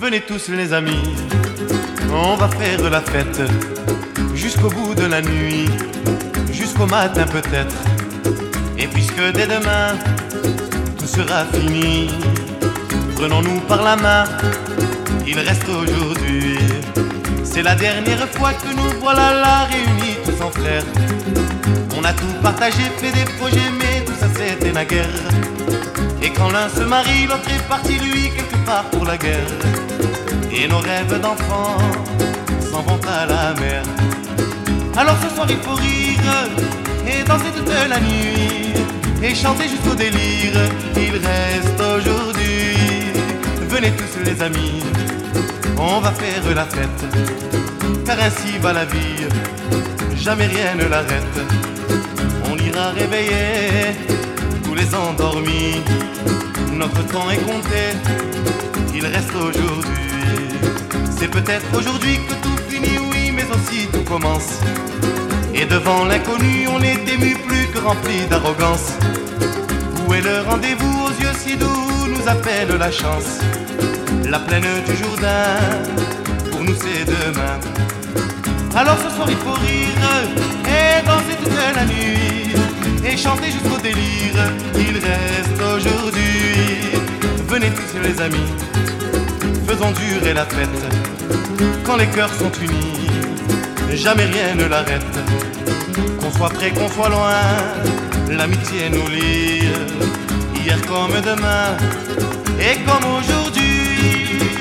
Venez tous les amis, on va faire la fête jusqu'au bout de la nuit, jusqu'au matin peut-être. Et puisque dès demain tout sera fini, prenons-nous par la main, il reste aujourd'hui. C'est la dernière fois que nous voilà là réunis tous en frères. On a tout partagé, fait des projets, mais tout ça c'était naguère. Et quand l'un se marie, l'autre est parti lui quelque part pour la guerre. Et nos rêves d'enfants s'en vont à la mer. Alors ce soir il faut rire et danser toute la nuit et chanter jusqu'au délire. Il reste aujourd'hui. Venez tous les amis, on va faire la fête, car ainsi va la vie, jamais rien ne l'arrête. On ira réveiller tous les endormis. Notre temps est compté, il reste aujourd'hui. C'est peut-être aujourd'hui que tout finit, oui, mais aussi tout commence. Et devant l'inconnu, on est ému plus que rempli d'arrogance. Où est le rendez-vous aux yeux si doux, nous appelle la chance. La plaine du Jourdain, pour nous c'est demain. Alors ce soir il faut rire et danser toute la nuit et chanter jusqu'au délire. Il reste aujourd'hui. Venez tous les amis, faisons durer la fête. Quand les cœurs sont unis, jamais rien ne l'arrête. Qu'on soit près, qu'on soit loin, l'amitié nous lie. Hier comme demain et comme aujourd'hui.